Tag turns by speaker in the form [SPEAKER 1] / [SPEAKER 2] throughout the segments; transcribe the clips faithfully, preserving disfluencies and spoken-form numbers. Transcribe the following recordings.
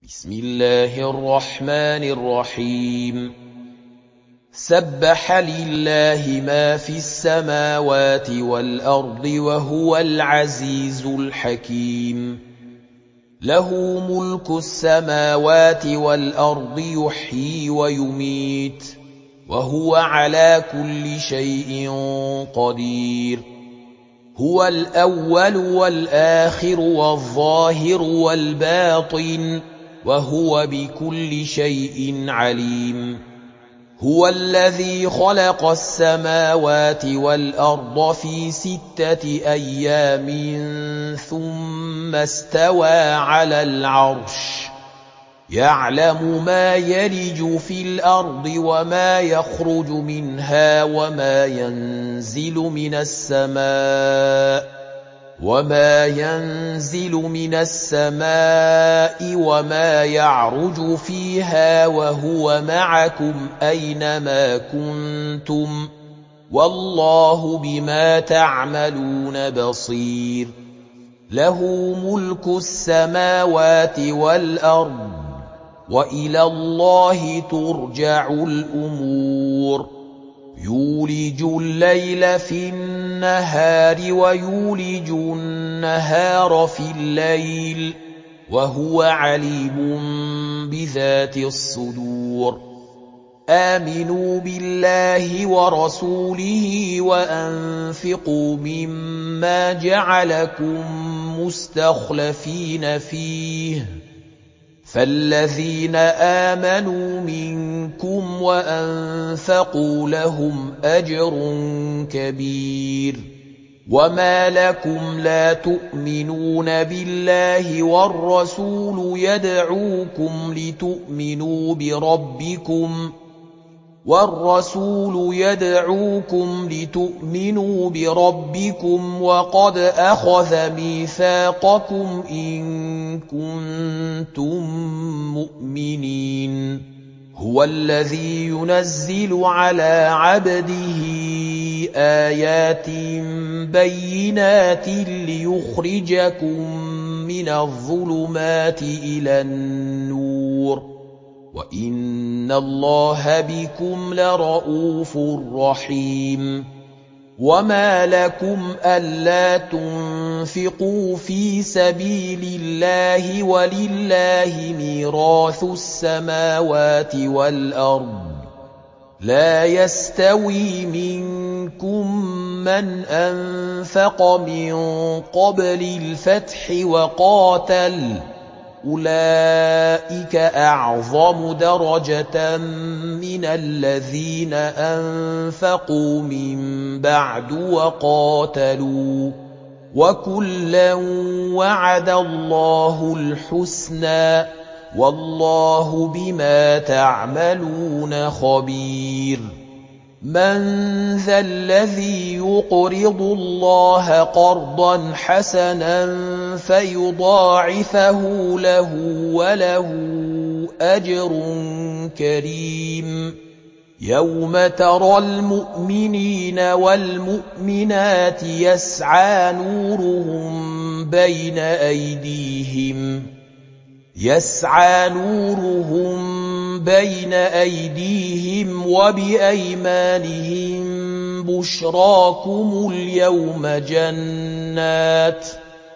[SPEAKER 1] بسم الله الرحمن الرحيم سبح لله ما في السماوات والأرض وهو العزيز الحكيم له ملك السماوات والأرض يحيي ويميت وهو على كل شيء قدير هو الأول والآخر والظاهر والباطن وهو بكل شيء عليم هو الذي خلق السماوات والأرض في ستة أيام ثم استوى على العرش يعلم ما يلج في الأرض وما يخرج منها وما ينزل من السماء وما ينزل من السماء وما يعرج فيها وهو معكم أينما كنتم والله بما تعملون بصير له ملك السماوات والأرض وإلى الله ترجع الأمور يولج الليل في النهار ويولج النهار في الليل وهو عليم بذات الصدور آمنوا بالله ورسوله وأنفقوا مما جعلكم مستخلفين فيه فالذين آمنوا منكم وأنفقوا لهم أجر كبير وما لكم لا تؤمنون بالله والرسول يدعوكم لتؤمنوا بربكم والرسول يدعوكم لتؤمنوا بربكم وقد أخذ ميثاقكم إن كنتم مؤمنين هو الذي ينزل على عبده آيات بينات ليخرجكم من الظلمات إلى النور وإن الله بكم لرءوف رحيم وما لكم ألا تنفقوا في سبيل الله ولله ميراث السماوات والأرض لا يستوي منكم من أنفق من قبل الفتح وقاتل أولئك أعظم درجة من الذين أنفقوا من بعد وقاتلوا وكلا وعد الله الحسنى والله بما تعملون خبير من ذا الذي يقرض الله قرضا حسنا فيضاعفه له وله أجر كريم يوم ترى المؤمنين والمؤمنات يسعى نورهم بين أيديهم يسعى نورهم بين أيديهم وبأيمانهم بشراكم اليوم جنات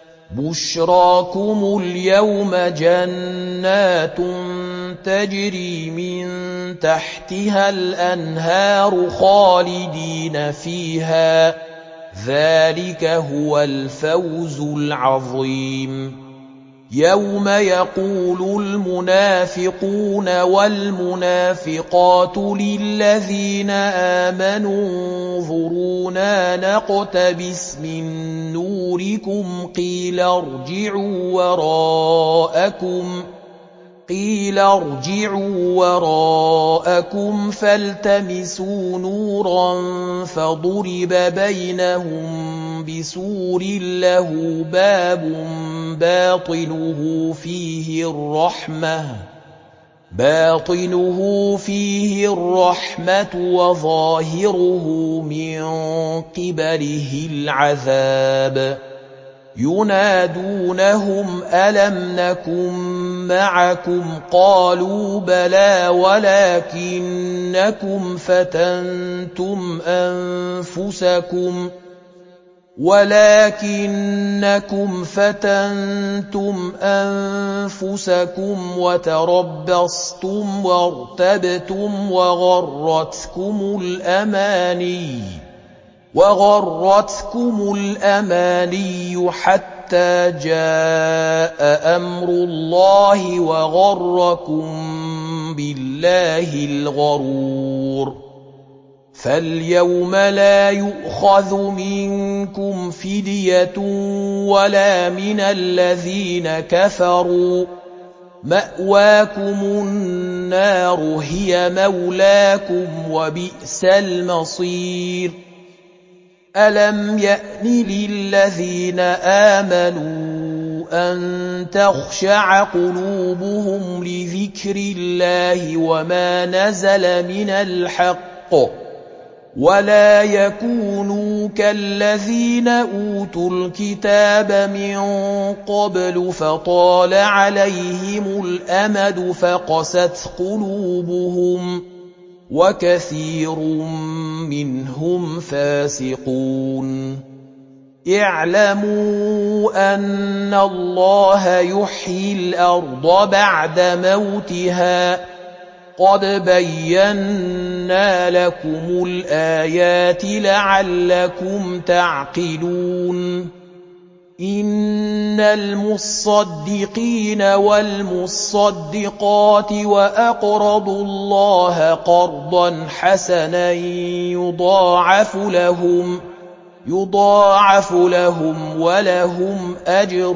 [SPEAKER 1] بشراكم اليوم جنات تجري من تحتها الأنهار خالدين فيها ذلك هو الفوز العظيم يوم يقول المنافقون والمنافقات للذين آمنوا انظرونا نقتبس من نوركم قيل ارجعوا وراءكم قيل ارجعوا وراءكم فالتمسوا نورا فضرب بينهم بسور له باب باطنه فيه الرحمة باطنه فيه الرحمة وظاهره من قبله العذاب ينادونهم ألم نكن معكم قالوا بلى ولكنكم فتنتم أنفسكم ولكنكم فتنتم أنفسكم وتربصتم وارتبتم وغرتكم الأماني وغرتكم الأماني حتى جاء أمر الله وغركم بالله الغرور فاليوم لا يؤخذ منكم فدية ولا من الذين كفروا مأواكم النار هي مولاكم وبئس المصير ألم يأن للذين آمنوا أن تخشع قلوبهم لذكر الله وما نزل من الحق ولا يكونوا كالذين أوتوا الكتاب من قبل فطال عليهم الأمد فقست قلوبهم وكثير منهم فاسقون اعلموا أن الله يحيي الأرض بعد موتها قد بينا لكم الآيات لعلكم تعقلون إن المصدقين والمصدقات وأقرضوا الله قرضا حسنا يضاعف لهم يضاعف لهم ولهم أجر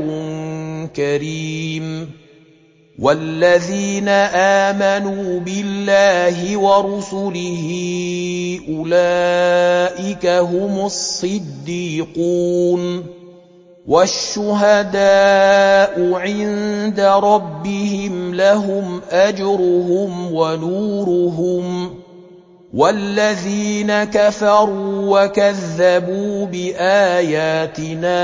[SPEAKER 1] كريم والذين آمنوا بالله ورسله أولئك هم الصديقون والشهداء عند ربهم لهم أجرهم ونورهم والذين كفروا وكذبوا بآياتنا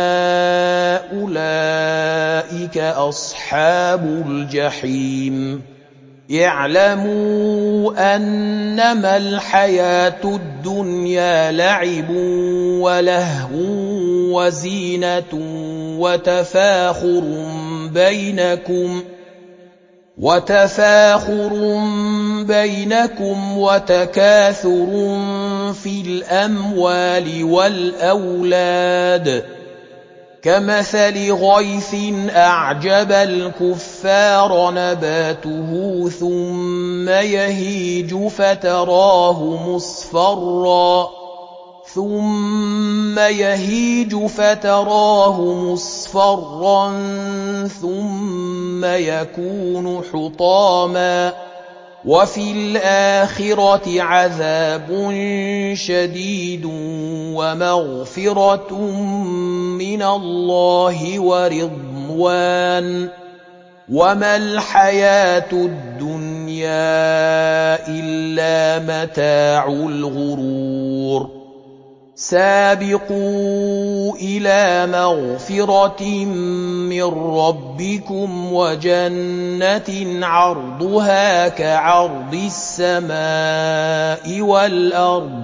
[SPEAKER 1] أولئك أصحاب الجحيم اعلموا أنما الحياة الدنيا لعب ولهو وزينة وتفاخر بينكم وتفاخر بينكم وتكاثر في الأموال والأولاد كمثل غيث أعجب الكفار نباته ثم يهيج فتراه مصفرا ثم يهيج فتراه مصفرا ثم يكون حطاما وفي الآخرة عذاب شديد ومغفرة من الله ورضوان وما الحياة الدنيا إلا متاع الغرور سابقوا إلى مغفرة من ربكم وجنة عرضها كعرض السماء والأرض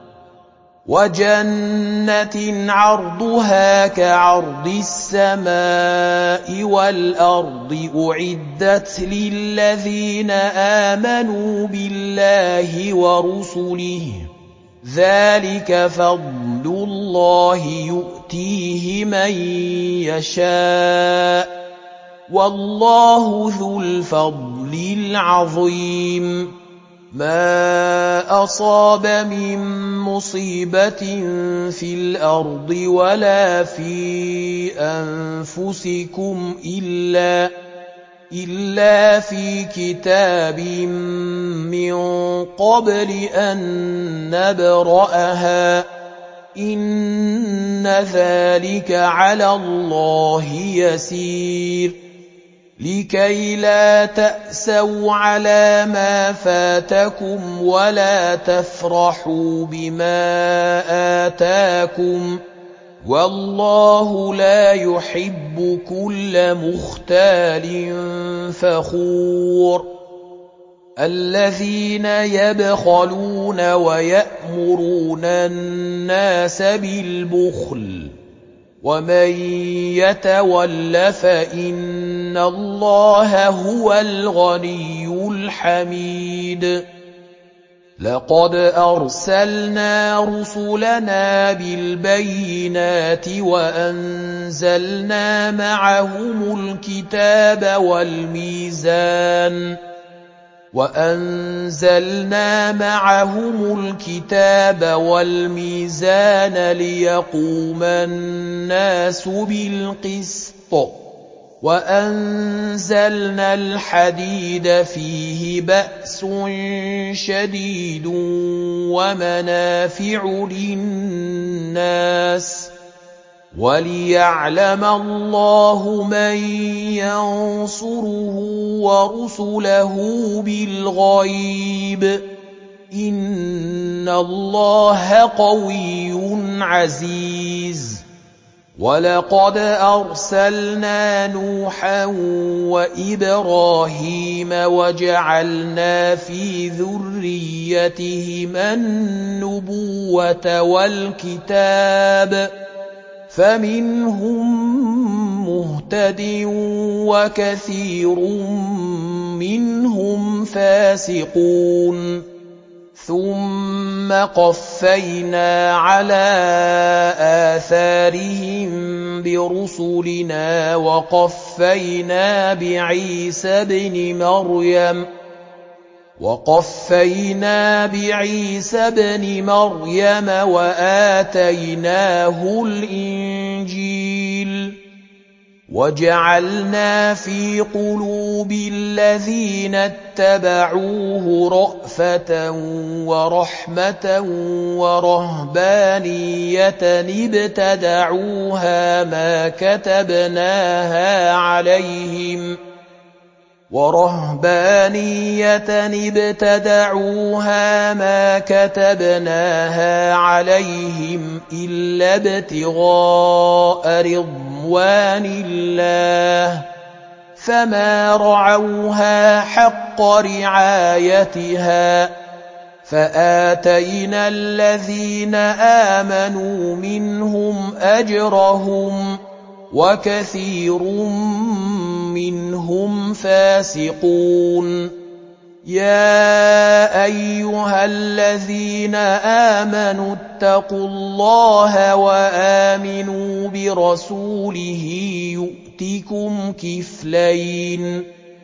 [SPEAKER 1] وجنة عرضها كعرض السماء والأرض أعدت للذين آمنوا بالله ورسله ذلك فضل الله يؤتيه من يشاء والله ذو الفضل العظيم ما أصاب من مصيبة في الأرض ولا في أنفسكم إلا إلا في كتاب من قبل أن نبرأها إن ذلك على الله يسير لكي لا تأسوا على ما فاتكم ولا تفرحوا بما آتاكم والله لا يحب كل مختال فخور الذين يبخلون ويأمرون الناس بالبخل ومن يتول فإن الله هو الغني الحميد لقد أرسلنا رسلنا بالبينات وأنزلنا معهم الكتاب والميزان وأنزلنا معهم الكتاب والميزان ليقوم الناس بالقسط وأنزلنا الحديد فيه بأس شديد ومنافع للناس وليعلم الله من ينصره ورسله بالغيب إن الله قوي عزيز ولقد أرسلنا نوحا وإبراهيم وجعلنا في ذريتهما النبوة والكتاب فمنهم مهتد وكثير منهم فاسقون ثم قفينا على آثارهم برسلنا وقفينا بعيسى ابن مريم وقفينا بعيسى ابن مريم وآتيناه الإنجيل وجعلنا في قلوب الذين اتبعوه رأفة ورحمة ورهبانية ابتدعوها ما كتبناها عليهم ورهبانية ابتدعوها ما كتبناها عليهم إلا ابتغاء رضوان الله فما رعوها حق رعايتها فآتينا الذين آمنوا منهم أجرهم وكثير منهم فاسقون يا أيها الذين آمنوا اتقوا الله وآمنوا برسوله يؤتكم كفلين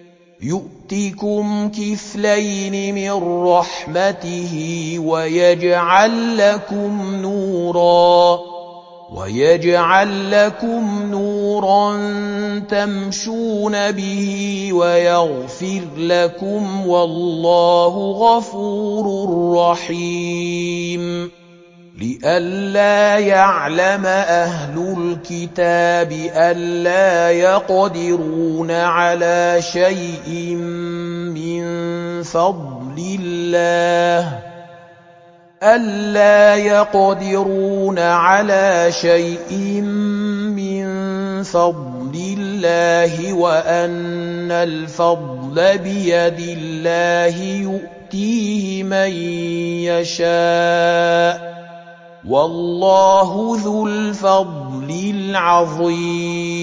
[SPEAKER 1] يؤتكم كفلين من رحمته ويجعل لكم نورا ويجعل لكم نورا تمشون به ويغفر لكم والله غفور رحيم لئلا يعلم أهل الكتاب ألا يقدرون على شيء من فضل الله ألا يقدرون على شيء من فضل الله وأن الفضل بيد الله يؤتيه من يشاء والله ذو الفضل العظيم